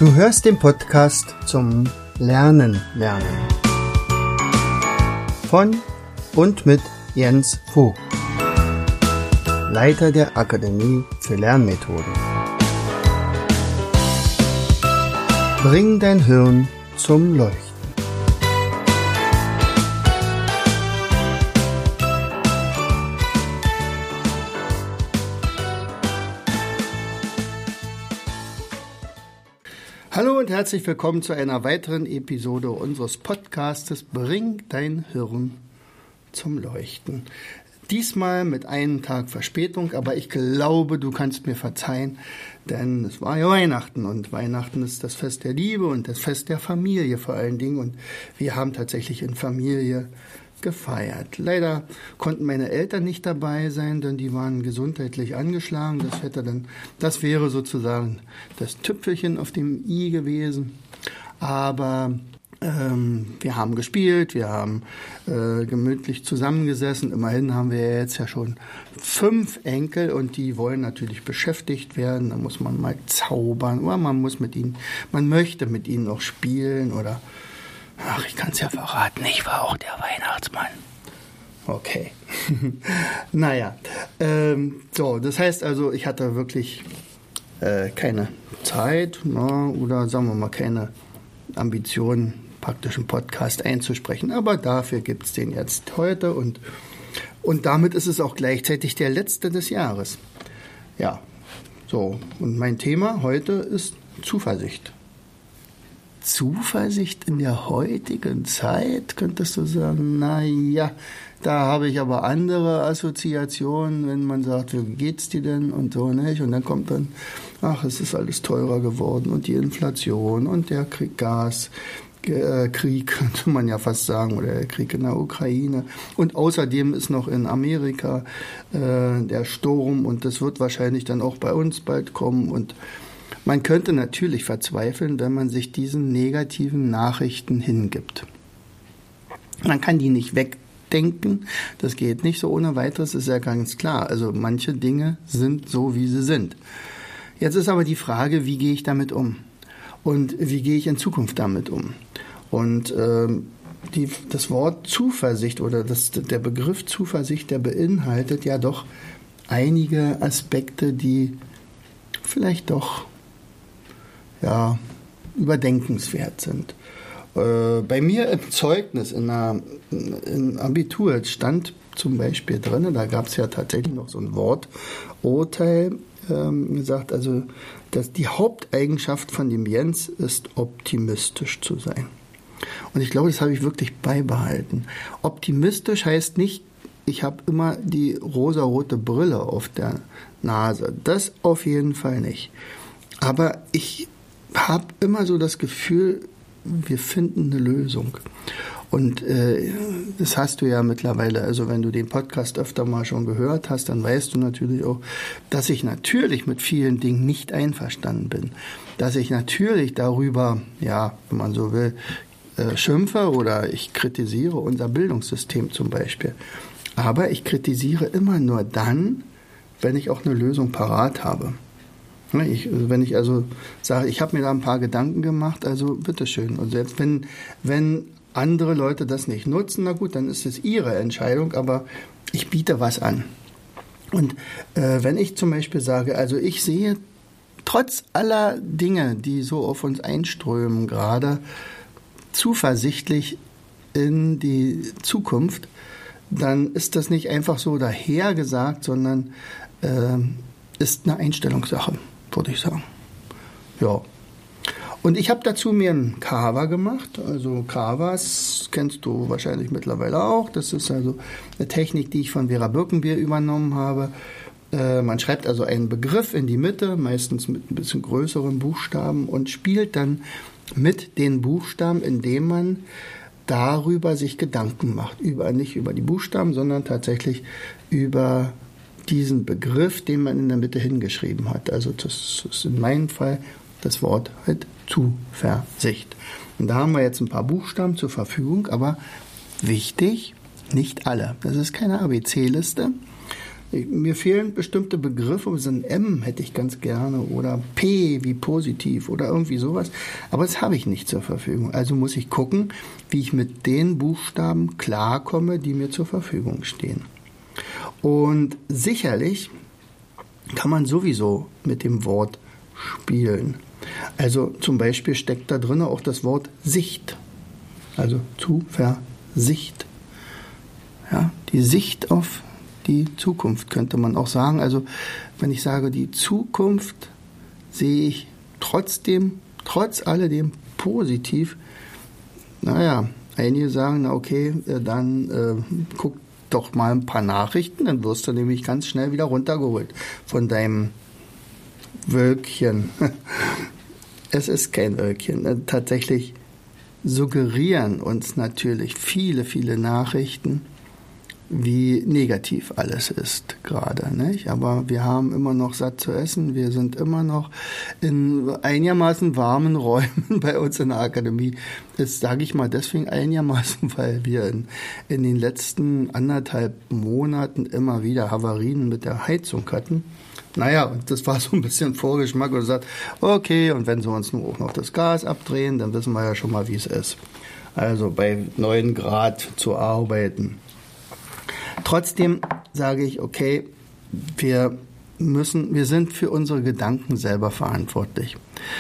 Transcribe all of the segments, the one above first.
Du hörst den Podcast zum Lernen. Von und mit Jens Vogt, Leiter der Akademie für Lernmethoden. Bring dein Hirn zum Leuchten. Hallo und herzlich willkommen zu einer weiteren Episode unseres Podcastes Bring dein Hirn zum Leuchten. Diesmal mit einem Tag Verspätung, aber ich glaube, du kannst mir verzeihen, denn es war ja Weihnachten und Weihnachten ist das Fest der Liebe und das Fest der Familie vor allen Dingen und wir haben tatsächlich in Familie gefeiert. Leider konnten meine Eltern nicht dabei sein, denn die waren gesundheitlich angeschlagen. Das wäre sozusagen das Tüpfelchen auf dem i gewesen. Aber wir haben gespielt, wir haben gemütlich zusammengesessen. Immerhin haben wir jetzt ja schon 5 Enkel und die wollen natürlich beschäftigt werden. Da muss man mal zaubern oder man möchte mit ihnen noch spielen oder ich kann es ja verraten, ich war auch der Weihnachtsmann. Okay. Naja, das heißt also, ich hatte wirklich keine Zeit oder sagen wir mal keine Ambition, praktisch einen Podcast einzusprechen. Aber dafür gibt es den jetzt heute und damit ist es auch gleichzeitig der letzte des Jahres. Ja, so. Und mein Thema heute ist Zuversicht. Zuversicht in der heutigen Zeit, könntest du sagen, naja, da habe ich aber andere Assoziationen, wenn man sagt, wie geht's dir denn und so, nicht? Und dann kommt dann, es ist alles teurer geworden und die Inflation und der Krieg, könnte man ja fast sagen, oder der Krieg in der Ukraine. Und außerdem ist noch in Amerika der Sturm und das wird wahrscheinlich dann auch bei uns bald kommen und man könnte natürlich verzweifeln, wenn man sich diesen negativen Nachrichten hingibt. Man kann die nicht wegdenken, das geht nicht so ohne weiteres, ist ja ganz klar. Also manche Dinge sind so, wie sie sind. Jetzt ist aber die Frage, wie gehe ich damit um? Und wie gehe ich in Zukunft damit um? Und das Wort Zuversicht oder der Begriff Zuversicht, der beinhaltet ja doch einige Aspekte, die vielleicht doch überdenkenswert sind. Bei mir im Zeugnis, im Abitur stand zum Beispiel drin, da gab es ja tatsächlich noch so ein Worturteil, gesagt, also dass die Haupteigenschaft von dem Jens ist, optimistisch zu sein. Und ich glaube, das habe ich wirklich beibehalten. Optimistisch heißt nicht, ich habe immer die rosarote Brille auf der Nase. Das auf jeden Fall nicht. Aber ich habe immer so das Gefühl, wir finden eine Lösung. Und das hast du ja mittlerweile, also wenn du den Podcast öfter mal schon gehört hast, dann weißt du natürlich auch, dass ich natürlich mit vielen Dingen nicht einverstanden bin. Dass ich natürlich darüber, wenn man so will, schimpfe oder ich kritisiere unser Bildungssystem zum Beispiel. Aber ich kritisiere immer nur dann, wenn ich auch eine Lösung parat habe. Wenn ich also sage, ich habe mir da ein paar Gedanken gemacht, also bitteschön. Und selbst wenn andere Leute das nicht nutzen, na gut, dann ist es ihre Entscheidung, aber ich biete was an. Und wenn ich zum Beispiel sage, also ich sehe trotz aller Dinge, die so auf uns einströmen, gerade zuversichtlich in die Zukunft, dann ist das nicht einfach so dahergesagt, sondern ist eine Einstellungssache, würde ich sagen. Ja. Und ich habe dazu mir ein Canva gemacht. Also Canvas kennst du wahrscheinlich mittlerweile auch. Das ist also eine Technik, die ich von Vera Birkenbier übernommen habe. Man schreibt also einen Begriff in die Mitte, meistens mit ein bisschen größeren Buchstaben und spielt dann mit den Buchstaben, indem man darüber sich Gedanken macht. Nicht über die Buchstaben, sondern tatsächlich über diesen Begriff, den man in der Mitte hingeschrieben hat. Also das ist in meinem Fall das Wort halt Zuversicht. Und da haben wir jetzt ein paar Buchstaben zur Verfügung, aber wichtig, nicht alle. Das ist keine ABC-Liste. Mir fehlen bestimmte Begriffe, so ein M hätte ich ganz gerne oder P wie positiv oder irgendwie sowas, aber das habe ich nicht zur Verfügung. Also muss ich gucken, wie ich mit den Buchstaben klarkomme, die mir zur Verfügung stehen. Und sicherlich kann man sowieso mit dem Wort spielen. Also zum Beispiel steckt da drin auch das Wort Sicht, also Zuversicht. Ja, die Sicht auf die Zukunft könnte man auch sagen. Also wenn ich sage, die Zukunft sehe ich trotz alledem positiv. Naja, einige sagen, na okay, dann guck doch mal ein paar Nachrichten, dann wirst du nämlich ganz schnell wieder runtergeholt von deinem Wölkchen. Es ist kein Wölkchen. Tatsächlich suggerieren uns natürlich viele, viele Nachrichten, wie negativ alles ist gerade, nicht? Aber wir haben immer noch satt zu essen, wir sind immer noch in einigermaßen warmen Räumen bei uns in der Akademie. Das sage ich mal deswegen einigermaßen, weil wir in den letzten 1,5 Monaten immer wieder Havarien mit der Heizung hatten. Naja, und das war so ein bisschen Vorgeschmack und sagt, okay, und wenn sie uns nur auch noch das Gas abdrehen, dann wissen wir ja schon mal, wie es ist. Also bei 9 Grad zu arbeiten. Trotzdem sage ich, okay, wir sind für unsere Gedanken selber verantwortlich.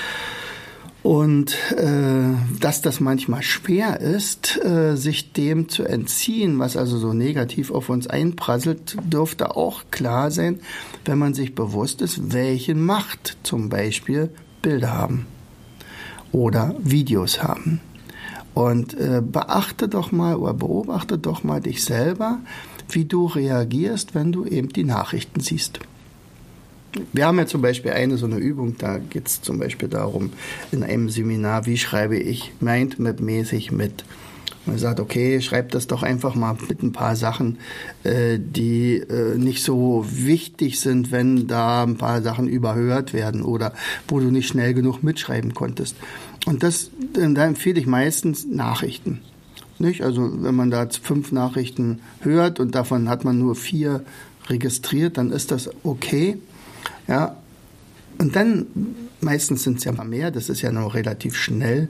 Und dass das manchmal schwer ist, sich dem zu entziehen, was also so negativ auf uns einprasselt, dürfte auch klar sein, wenn man sich bewusst ist, welche Macht zum Beispiel Bilder haben oder Videos haben. Und beobachte doch mal dich selber, wie du reagierst, wenn du eben die Nachrichten siehst. Wir haben ja zum Beispiel so eine Übung, da geht es zum Beispiel darum, in einem Seminar, wie schreibe ich Mindmap-mäßig mit. Man sagt, okay, schreib das doch einfach mal mit ein paar Sachen, die nicht so wichtig sind, wenn da ein paar Sachen überhört werden oder wo du nicht schnell genug mitschreiben konntest. Und da empfehle ich meistens Nachrichten. Nicht? Also wenn man da 5 Nachrichten hört und davon hat man nur 4 registriert, dann ist das okay. Ja. Und dann, meistens sind es ja mal mehr, das ist ja noch relativ schnell.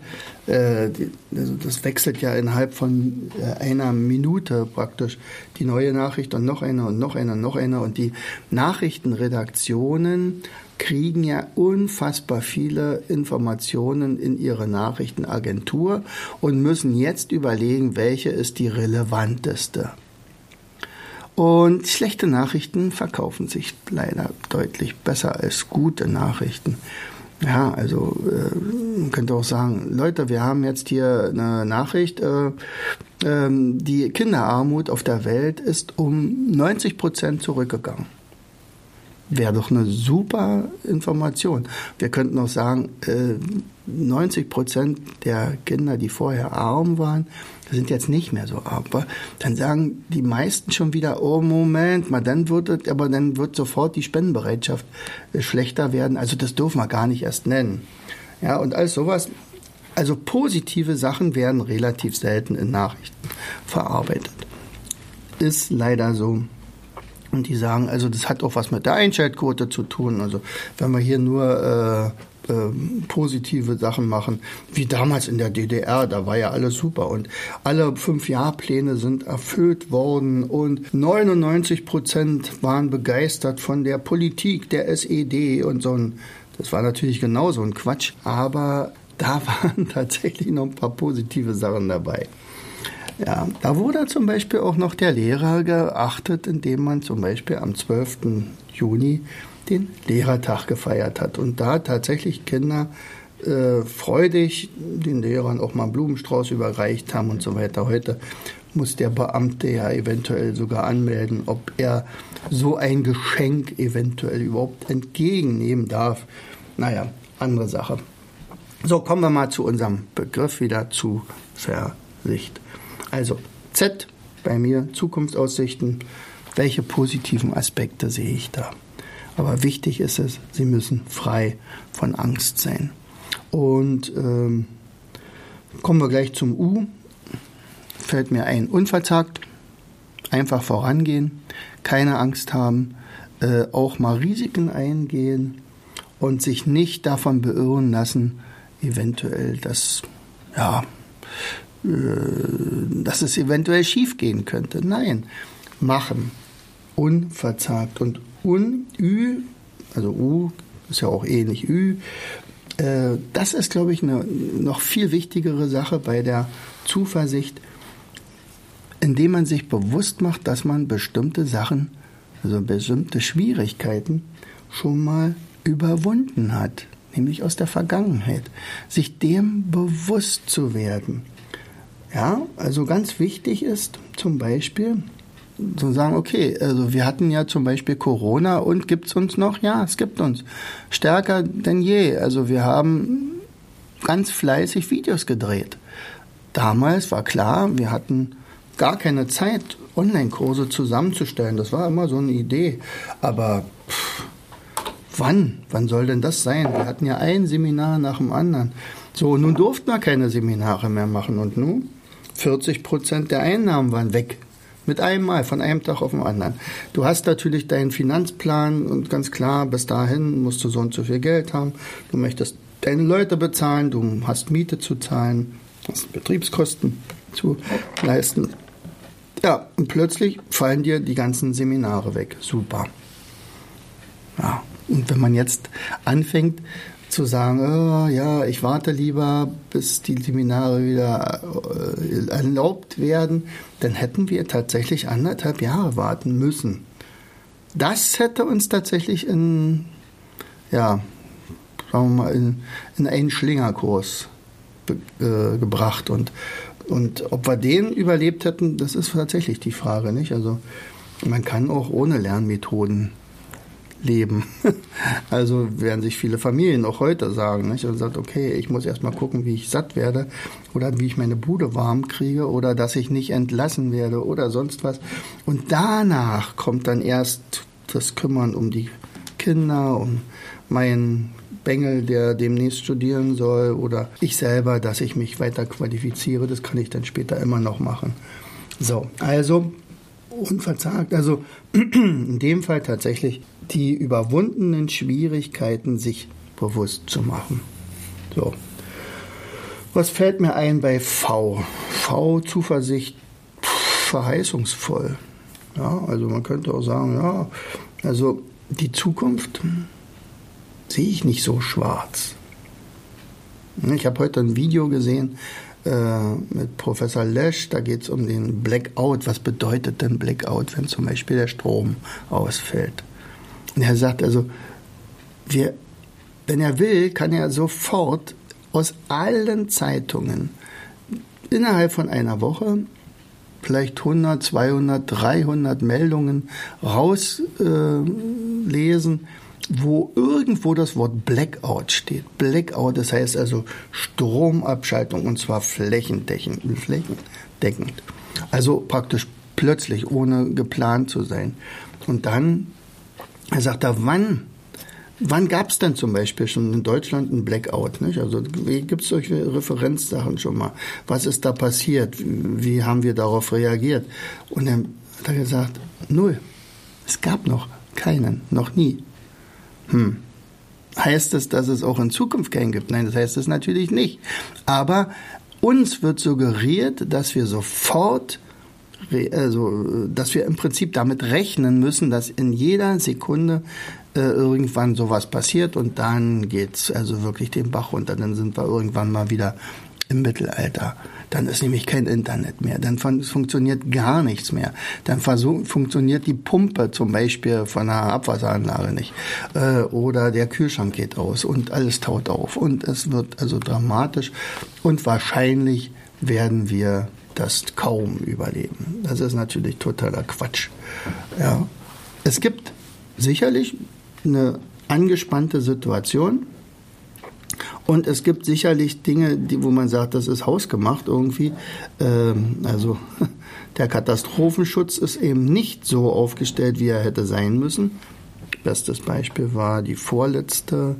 Das wechselt ja innerhalb von einer Minute praktisch die neue Nachricht und noch eine und noch eine und noch eine. Und die Nachrichtenredaktionen kriegen ja unfassbar viele Informationen in ihre Nachrichtenagentur und müssen jetzt überlegen, welche ist die relevanteste. Und schlechte Nachrichten verkaufen sich leider deutlich besser als gute Nachrichten. Ja, also man könnte auch sagen, Leute, wir haben jetzt hier eine Nachricht, die Kinderarmut auf der Welt ist um 90% zurückgegangen. Wäre doch eine super Information. Wir könnten auch sagen, 90% der Kinder, die vorher arm waren, sind jetzt nicht mehr so arm. Dann sagen die meisten schon wieder, oh Moment mal, dann wird sofort die Spendenbereitschaft schlechter werden. Also das dürfen wir gar nicht erst nennen. Ja, und alles sowas. Also positive Sachen werden relativ selten in Nachrichten verarbeitet. Ist leider so. Und die sagen, also das hat auch was mit der Einschaltquote zu tun. Also wenn wir hier nur positive Sachen machen, wie damals in der DDR, da war ja alles super und alle 5-Jahr-Pläne sind erfüllt worden und 99% waren begeistert von der Politik der SED und so. Das war natürlich genauso ein Quatsch, aber da waren tatsächlich noch ein paar positive Sachen dabei. Ja, da wurde zum Beispiel auch noch der Lehrer geachtet, indem man zum Beispiel am 12. Juni den Lehrertag gefeiert hat und da tatsächlich Kinder freudig den Lehrern auch mal einen Blumenstrauß überreicht haben und so weiter. Heute muss der Beamte ja eventuell sogar anmelden, ob er so ein Geschenk eventuell überhaupt entgegennehmen darf. Naja, andere Sache. So, kommen wir mal zu unserem Begriff wieder, Zuversicht. Also Z bei mir, Zukunftsaussichten. Welche positiven Aspekte sehe ich da? Aber wichtig ist es, sie müssen frei von Angst sein. Und kommen wir gleich zum U. Fällt mir ein, unverzagt. einfach vorangehen, keine Angst haben, auch mal Risiken eingehen und sich nicht davon beirren lassen, eventuell, dass es eventuell schief gehen könnte. Nein, machen, unverzagt und also U ist ja auch ähnlich Ü. Das ist, glaube ich, eine noch viel wichtigere Sache bei der Zuversicht, indem man sich bewusst macht, dass man bestimmte Sachen, also bestimmte Schwierigkeiten schon mal überwunden hat, nämlich aus der Vergangenheit. Sich dem bewusst zu werden. Ja, also ganz wichtig ist zum Beispiel zu sagen, okay, also wir hatten ja zum Beispiel Corona und gibt es uns noch? Ja, es gibt uns. Stärker denn je. Also wir haben ganz fleißig Videos gedreht. Damals war klar, wir hatten gar keine Zeit, Online-Kurse zusammenzustellen. Das war immer so eine Idee. Aber wann? Wann soll denn das sein? Wir hatten ja ein Seminar nach dem anderen. So, nun durften wir keine Seminare mehr machen. Und nun 40% der Einnahmen waren weg. Mit einem Mal, von einem Tag auf den anderen. Du hast natürlich deinen Finanzplan und ganz klar, bis dahin musst du so und so viel Geld haben. Du möchtest deine Leute bezahlen, du hast Miete zu zahlen, hast Betriebskosten zu leisten. Ja, und plötzlich fallen dir die ganzen Seminare weg. Super. Ja, und wenn man jetzt anfängt zu sagen, oh, ja, ich warte lieber, bis die Seminare wieder erlaubt werden, dann hätten wir tatsächlich 1,5 Jahre warten müssen. Das hätte uns tatsächlich in einen Schlingerkurs gebracht. Und ob wir den überlebt hätten, das ist tatsächlich die Frage, nicht? Also man kann auch ohne Lernmethoden leben. Also werden sich viele Familien auch heute sagen, nicht? Und sagt, okay, ich muss erst mal gucken, wie ich satt werde oder wie ich meine Bude warm kriege oder dass ich nicht entlassen werde oder sonst was. Und danach kommt dann erst das Kümmern um die Kinder, um meinen Bengel, der demnächst studieren soll oder ich selber, dass ich mich weiter qualifiziere. Das kann ich dann später immer noch machen. So, also unverzagt. Also in dem Fall tatsächlich die überwundenen Schwierigkeiten sich bewusst zu machen. So. Was fällt mir ein bei V? V, Zuversicht, verheißungsvoll. Ja, also man könnte auch sagen, ja, also die Zukunft sehe ich nicht so schwarz. Ich habe heute ein Video gesehen mit Professor Lesch, da geht es um den Blackout. Was bedeutet denn Blackout, wenn zum Beispiel der Strom ausfällt? Und er sagt also, wenn er will, kann er sofort aus allen Zeitungen innerhalb von einer Woche vielleicht 100, 200, 300 Meldungen rauslesen, wo irgendwo das Wort Blackout steht. Blackout, das heißt also Stromabschaltung und zwar flächendeckend. Also praktisch plötzlich, ohne geplant zu sein. Und dann, er sagt da, wann gab es denn zum Beispiel schon in Deutschland einen Blackout? Nicht? Also gibt es solche Referenzsachen schon mal? Was ist da passiert? Wie haben wir darauf reagiert? Und dann hat er gesagt, 0. Es gab noch keinen, noch nie. Heißt das, dass es auch in Zukunft keinen gibt? Nein, das heißt es natürlich nicht. Aber uns wird suggeriert, dass wir sofort, dass wir im Prinzip damit rechnen müssen, dass in jeder Sekunde irgendwann sowas passiert und dann geht's also wirklich den Bach runter. Dann sind wir irgendwann mal wieder im Mittelalter. Dann ist nämlich kein Internet mehr. Dann funktioniert gar nichts mehr. Dann funktioniert die Pumpe zum Beispiel von einer Abwasseranlage nicht. Oder der Kühlschrank geht aus und alles taut auf. Und es wird also dramatisch. Und wahrscheinlich werden wir das kaum überleben. Das ist natürlich totaler Quatsch. Ja. Es gibt sicherlich eine angespannte Situation. Und es gibt sicherlich Dinge, wo man sagt, das ist hausgemacht irgendwie. Also der Katastrophenschutz ist eben nicht so aufgestellt, wie er hätte sein müssen. Bestes Beispiel war die vorletzte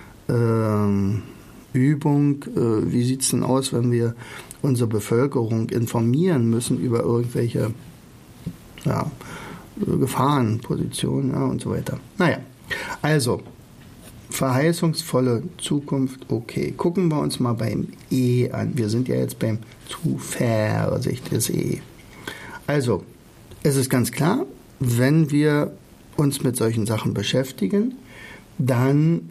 Übung. Wie sieht es denn aus, wenn wir unsere Bevölkerung informieren müssen über irgendwelche ja, Gefahrenposition, ja, und so weiter. Naja, also verheißungsvolle Zukunft, okay. Gucken wir uns mal beim E an. Wir sind ja jetzt beim Zuversichtliches E. Also, es ist ganz klar, wenn wir uns mit solchen Sachen beschäftigen, dann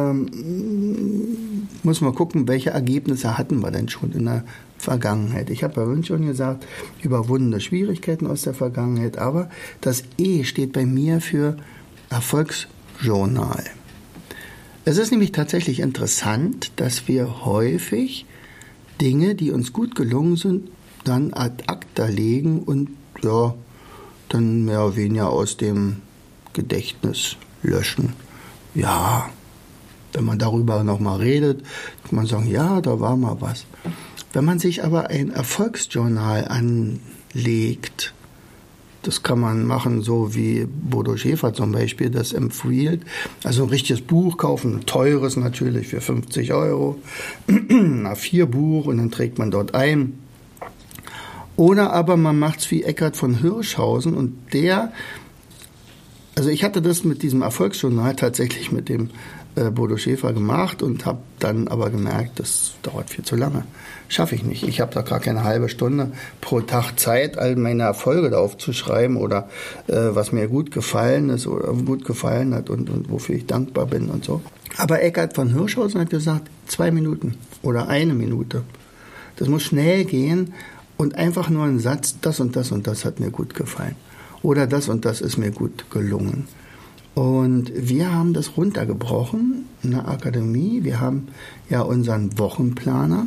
muss man gucken, welche Ergebnisse hatten wir denn schon in der Vergangenheit. Ich habe ja vorhin schon gesagt, überwundene Schwierigkeiten aus der Vergangenheit, aber das E steht bei mir für Erfolgsjournal. Es ist nämlich tatsächlich interessant, dass wir häufig Dinge, die uns gut gelungen sind, dann ad acta legen und ja, dann mehr oder weniger aus dem Gedächtnis löschen. Ja, wenn man darüber nochmal redet, kann man sagen, ja, da war mal was. Wenn man sich aber ein Erfolgsjournal anlegt, das kann man machen, so wie Bodo Schäfer zum Beispiel das empfiehlt, also ein richtiges Buch kaufen, ein teures natürlich für 50 €, ein A4-Buch und dann trägt man dort ein. Oder aber man macht es wie Eckhard von Hirschhausen und also ich hatte das mit diesem Erfolgsjournal tatsächlich mit dem Bodo Schäfer gemacht und habe dann aber gemerkt, das dauert viel zu lange. Schaffe ich nicht. Ich habe da gar keine halbe Stunde pro Tag Zeit, all meine Erfolge da aufzuschreiben oder was mir gut gefallen ist oder gut gefallen hat und wofür ich dankbar bin und so. Aber Eckhard von Hirschhausen hat gesagt, 2 Minuten oder 1 Minute. Das muss schnell gehen und einfach nur ein Satz, das und das und das hat mir gut gefallen. Oder das und das ist mir gut gelungen. Und wir haben das runtergebrochen in der Akademie. Wir haben ja unseren Wochenplaner.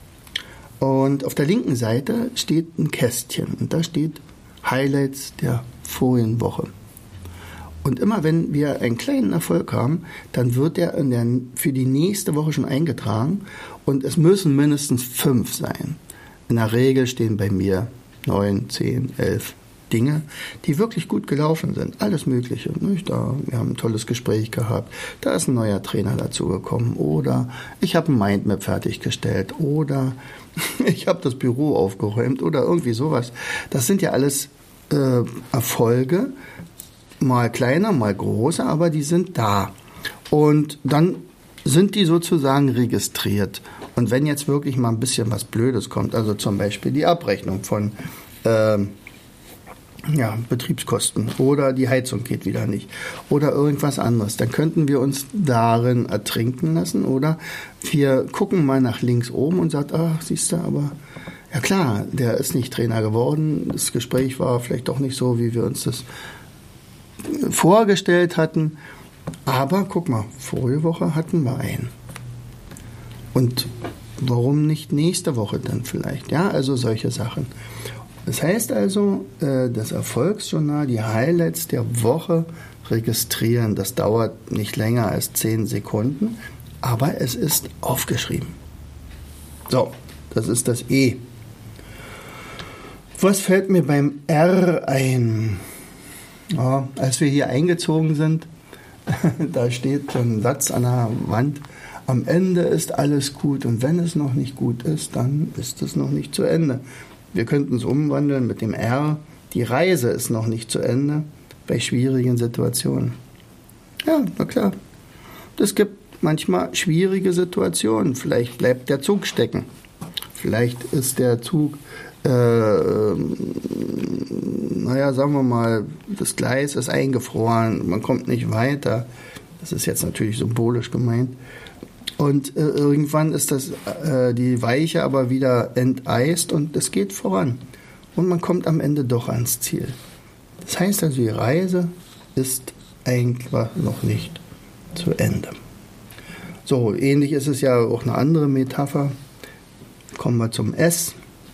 Und auf der linken Seite steht ein Kästchen. Und da steht Highlights der vorigen Woche. Und immer wenn wir einen kleinen Erfolg haben, dann wird der für die nächste Woche schon eingetragen. Und es müssen mindestens 5 sein. In der Regel stehen bei mir 9, 10, 11 Dinge, die wirklich gut gelaufen sind. Alles Mögliche. Nicht? Wir haben ein tolles Gespräch gehabt. Da ist ein neuer Trainer dazugekommen. Oder ich habe ein Mindmap fertiggestellt. Oder ich habe das Büro aufgeräumt. Oder irgendwie sowas. Das sind ja alles Erfolge. Mal kleiner, mal großer, aber die sind da. Und dann sind die sozusagen registriert. Und wenn jetzt wirklich mal ein bisschen was Blödes kommt, also zum Beispiel die Abrechnung von Betriebskosten oder die Heizung geht wieder nicht oder irgendwas anderes, dann könnten wir uns darin ertrinken lassen oder wir gucken mal nach links oben und sagen, ach, siehst du, aber ja klar, der ist nicht Trainer geworden, das Gespräch war vielleicht doch nicht so, wie wir uns das vorgestellt hatten, aber guck mal, vorige Woche hatten wir einen. Und warum nicht nächste Woche dann vielleicht? Ja, also solche Sachen. Das heißt also, das Erfolgsjournal, die Highlights der Woche registrieren, das dauert nicht länger als 10 Sekunden, aber es ist aufgeschrieben. So, das ist das E. Was fällt mir beim R ein? Ja, als wir hier eingezogen sind, da steht so ein Satz an der Wand, am Ende ist alles gut und wenn es noch nicht gut ist, dann ist es noch nicht zu Ende. Wir könnten es umwandeln mit dem R. Die Reise ist noch nicht zu Ende bei schwierigen Situationen. Ja, na klar. Es gibt manchmal schwierige Situationen. Vielleicht bleibt der Zug stecken. Vielleicht ist der Zug, sagen wir mal, das Gleis ist eingefroren. Man kommt nicht weiter. Das ist jetzt natürlich symbolisch gemeint. Und irgendwann ist die Weiche aber wieder enteist und es geht voran. Und man kommt am Ende doch ans Ziel. Das heißt also, die Reise ist eigentlich noch nicht zu Ende. So, ähnlich ist es ja auch eine andere Metapher. Kommen wir zum S.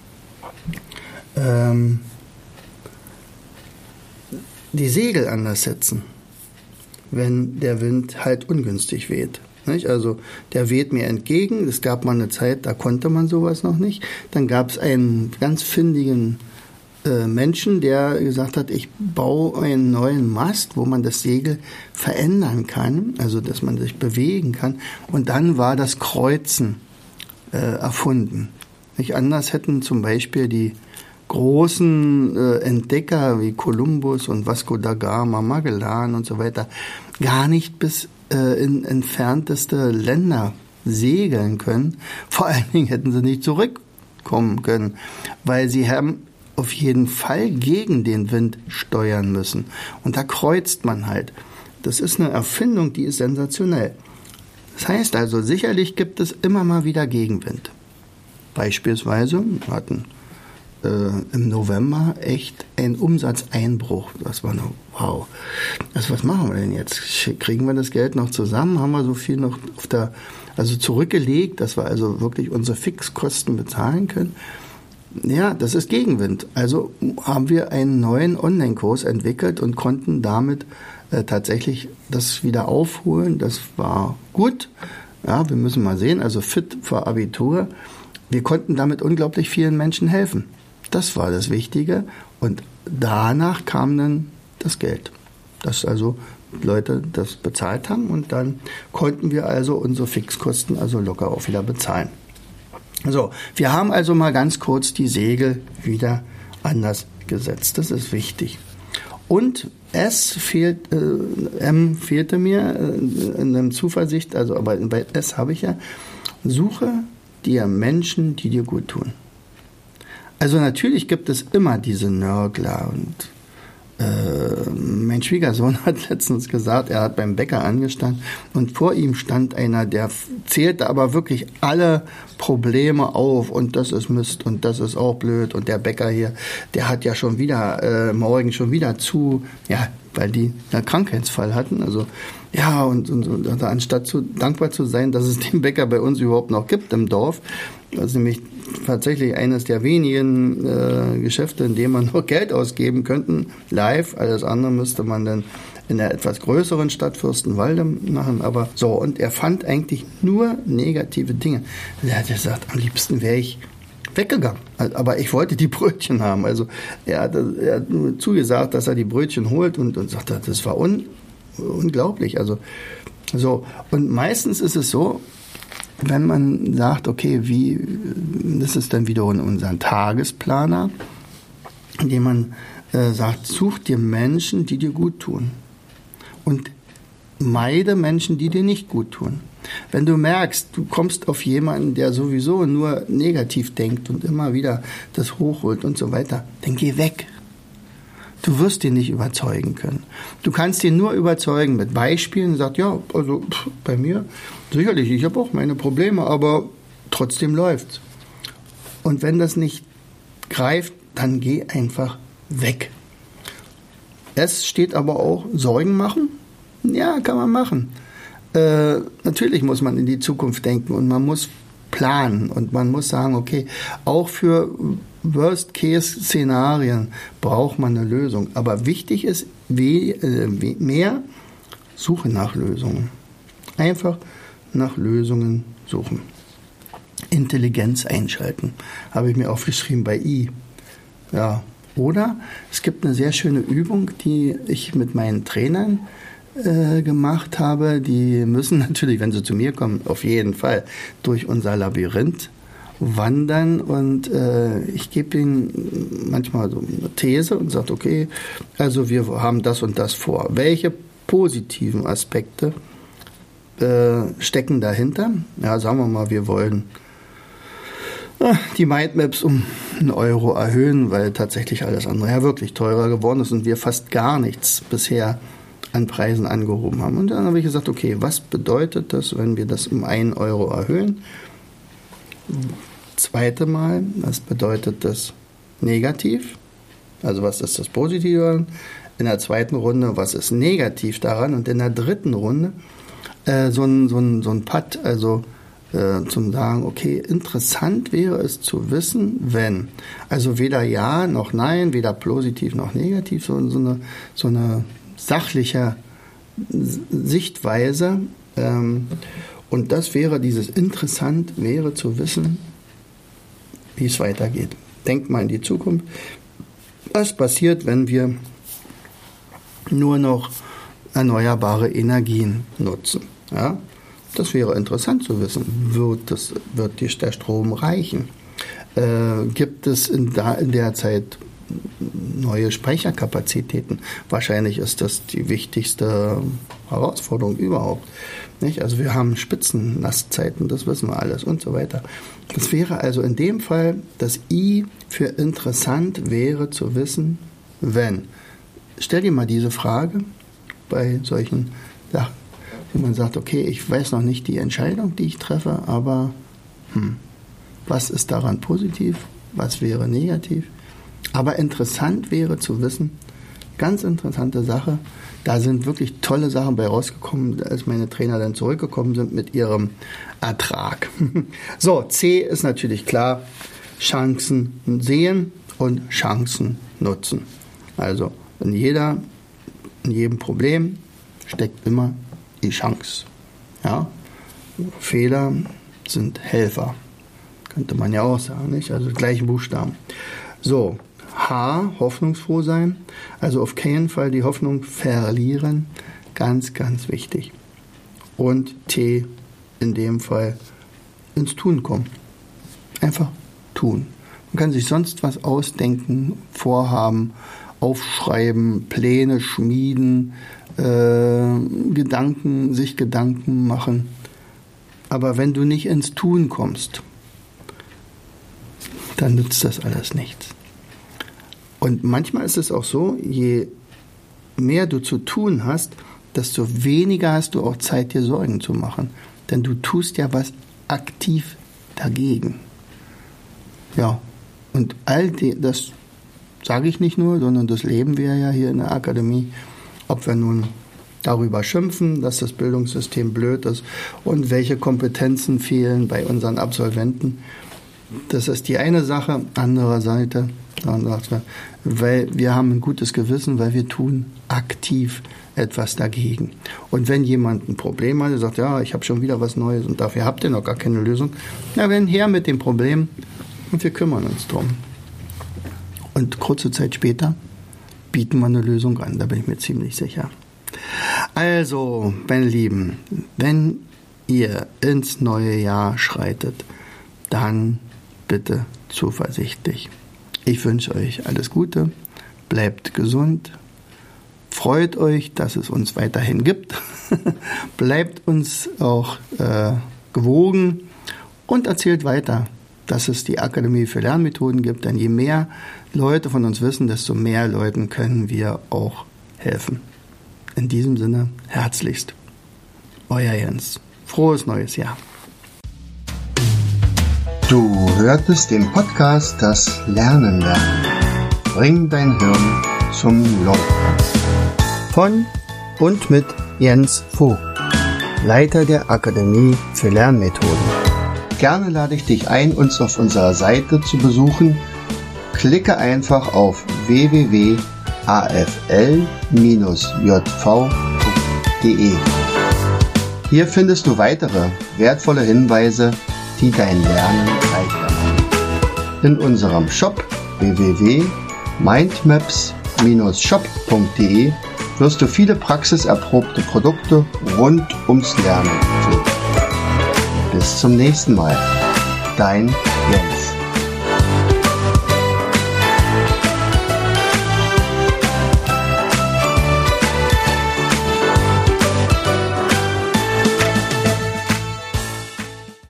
Die Segel anders setzen, wenn der Wind halt ungünstig weht. Nicht? Also der weht mir entgegen. Es gab mal eine Zeit, da konnte man sowas noch nicht. Dann gab es einen ganz findigen Menschen, der gesagt hat, ich baue einen neuen Mast, wo man das Segel verändern kann, also dass man sich bewegen kann. Und dann war das Kreuzen erfunden. Nicht anders hätten zum Beispiel die großen Entdecker wie Kolumbus und Vasco da Gama, Magellan und so weiter gar nicht bis in entfernteste Länder segeln können. Vor allen Dingen hätten sie nicht zurückkommen können, weil sie haben auf jeden Fall gegen den Wind steuern müssen. Und da kreuzt man halt. Das ist eine Erfindung, die ist sensationell. Das heißt also, sicherlich gibt es immer mal wieder Gegenwind. Beispielsweise hatten im November echt einen Umsatzeinbruch. Das war nur, wow. Also was machen wir denn jetzt? Kriegen wir das Geld noch zusammen? Haben wir so viel noch zurückgelegt, dass wir also wirklich unsere Fixkosten bezahlen können? Ja, das ist Gegenwind. Also haben wir einen neuen Online-Kurs entwickelt und konnten damit tatsächlich das wieder aufholen. Das war gut. Ja, wir müssen mal sehen, also fit für Abitur. Wir konnten damit unglaublich vielen Menschen helfen. Das war das Wichtige. Und danach kam dann das Geld. Dass also Leute das bezahlt haben und dann konnten wir also unsere Fixkosten also locker auch wieder bezahlen. So, wir haben also mal ganz kurz die Segel wieder anders gesetzt. Das ist wichtig. Und M fehlte mir in der Zuversicht, also aber bei S habe ich ja, suche dir Menschen, die dir gut tun. Also natürlich gibt es immer diese Nörgler und mein Schwiegersohn hat letztens gesagt, er hat beim Bäcker angestanden und vor ihm stand einer, der zählte aber wirklich alle Probleme auf und das ist Mist und das ist auch blöd und der Bäcker hier, der hat ja schon wieder morgen schon wieder zu, ja, weil die einen Krankheitsfall hatten, also ja und anstatt dankbar zu sein, dass es den Bäcker bei uns überhaupt noch gibt im Dorf, das ist nämlich tatsächlich eines der wenigen Geschäfte, in denen man noch Geld ausgeben könnte, live. Alles andere müsste man dann in einer etwas größeren Stadt Fürstenwalde machen. Aber so, und er fand eigentlich nur negative Dinge. Er hat gesagt, am liebsten wäre ich weggegangen. Aber ich wollte die Brötchen haben. Also er hat nur zugesagt, dass er die Brötchen holt und sagte, das war unglaublich. Also so, und meistens ist es so, wenn man sagt, okay, das ist dann wiederum unser Tagesplaner, indem man sagt, such dir Menschen, die dir gut tun und meide Menschen, die dir nicht gut tun. Wenn du merkst, du kommst auf jemanden, der sowieso nur negativ denkt und immer wieder das hochholt und so weiter, dann geh weg. Du wirst ihn nicht überzeugen können. Du kannst ihn nur überzeugen mit Beispielen und sagst, ja, also bei mir, sicherlich, ich habe auch meine Probleme, aber trotzdem läuft's. Und wenn das nicht greift, dann geh einfach weg. Es steht aber auch, Sorgen machen? Ja, kann man machen. Natürlich muss man in die Zukunft denken und man muss planen und man muss sagen, okay, auch für Worst-Case-Szenarien braucht man eine Lösung. Aber wichtig ist, mehr Suche nach Lösungen. Einfach nach Lösungen suchen. Intelligenz einschalten. Habe ich mir aufgeschrieben bei I. Ja. Oder es gibt eine sehr schöne Übung, die ich mit meinen Trainern gemacht habe. Die müssen natürlich, wenn sie zu mir kommen, auf jeden Fall durch unser Labyrinth wandern und ich gebe ihnen manchmal so eine These und sage, okay, also wir haben das und das vor. Welche positiven Aspekte stecken dahinter? Ja, sagen wir mal, wir wollen die Mindmaps um €1 erhöhen, weil tatsächlich alles andere ja wirklich teurer geworden ist und wir fast gar nichts bisher an Preisen angehoben haben. Und dann habe ich gesagt, okay, was bedeutet das, wenn wir das um €1 erhöhen? Zweite Mal, was bedeutet das negativ? Also was ist das Positive daran? In der zweiten Runde, was ist negativ daran? Und in der dritten Runde so ein Putt, also zum sagen, okay, interessant wäre es zu wissen, wenn, also weder Ja noch Nein, weder positiv noch negativ, so eine sachliche Sichtweise. Und das wäre, dieses interessant wäre zu wissen, wie es weitergeht. Denkt mal in die Zukunft. Was passiert, wenn wir nur noch erneuerbare Energien nutzen? Ja? Das wäre interessant zu wissen. Wird der Strom reichen? gibt es in der Zeit neue Speicherkapazitäten. Wahrscheinlich ist das die wichtigste Herausforderung überhaupt. Nicht? Also wir haben Spitzenlastzeiten, das wissen wir alles und so weiter. Das wäre also in dem Fall, das I für interessant wäre zu wissen, wenn. Stell dir mal diese Frage bei solchen Sachen, wo man sagt, okay, ich weiß noch nicht die Entscheidung, die ich treffe, aber was ist daran positiv, was wäre negativ? Aber interessant wäre zu wissen, ganz interessante Sache, da sind wirklich tolle Sachen bei rausgekommen, als meine Trainer dann zurückgekommen sind mit ihrem Ertrag. So, C ist natürlich klar, Chancen sehen und Chancen nutzen. Also in jedem Problem steckt immer die Chance. Ja? Fehler sind Helfer, könnte man ja auch sagen, nicht? Also gleichen Buchstaben. So, H, hoffnungsfroh sein, also auf keinen Fall die Hoffnung verlieren, ganz, ganz wichtig. Und T, in dem Fall ins Tun kommen. Einfach tun. Man kann sich sonst was ausdenken, vorhaben, aufschreiben, Pläne schmieden, sich Gedanken machen. Aber wenn du nicht ins Tun kommst, dann nützt das alles nichts. Und manchmal ist es auch so, je mehr du zu tun hast, desto weniger hast du auch Zeit, dir Sorgen zu machen. Denn du tust ja was aktiv dagegen. Ja, und das sage ich nicht nur, sondern das leben wir ja hier in der Akademie. Ob wir nun darüber schimpfen, dass das Bildungssystem blöd ist und welche Kompetenzen fehlen bei unseren Absolventen. Das ist die eine Sache. Andere Seite, dann sagt man, weil wir haben ein gutes Gewissen, weil wir tun aktiv etwas dagegen. Und wenn jemand ein Problem hat, der sagt, ja, ich habe schon wieder was Neues und dafür habt ihr noch gar keine Lösung, na, wenn her mit dem Problem und wir kümmern uns drum. Und kurze Zeit später bieten wir eine Lösung an, da bin ich mir ziemlich sicher. Also, meine Lieben, wenn ihr ins neue Jahr schreitet, dann bitte zuversichtlich. Ich wünsche euch alles Gute, bleibt gesund, freut euch, dass es uns weiterhin gibt, bleibt uns auch gewogen und erzählt weiter, dass es die Akademie für Lernmethoden gibt, denn je mehr Leute von uns wissen, desto mehr Leuten können wir auch helfen. In diesem Sinne, herzlichst, euer Jens. Frohes neues Jahr. Du hörtest den Podcast Das Lernen lernen. Bring dein Hirn zum Laufen. Von und mit Jens Vogt, Leiter der Akademie für Lernmethoden. Gerne lade ich dich ein, uns auf unserer Seite zu besuchen. Klicke einfach auf www.afl-jv.de. Hier findest du weitere wertvolle Hinweise, die dein Lernen leichter machen. In unserem Shop www.mindmaps-shop.de wirst du viele praxiserprobte Produkte rund ums Lernen finden. Bis zum nächsten Mal. Dein Jens.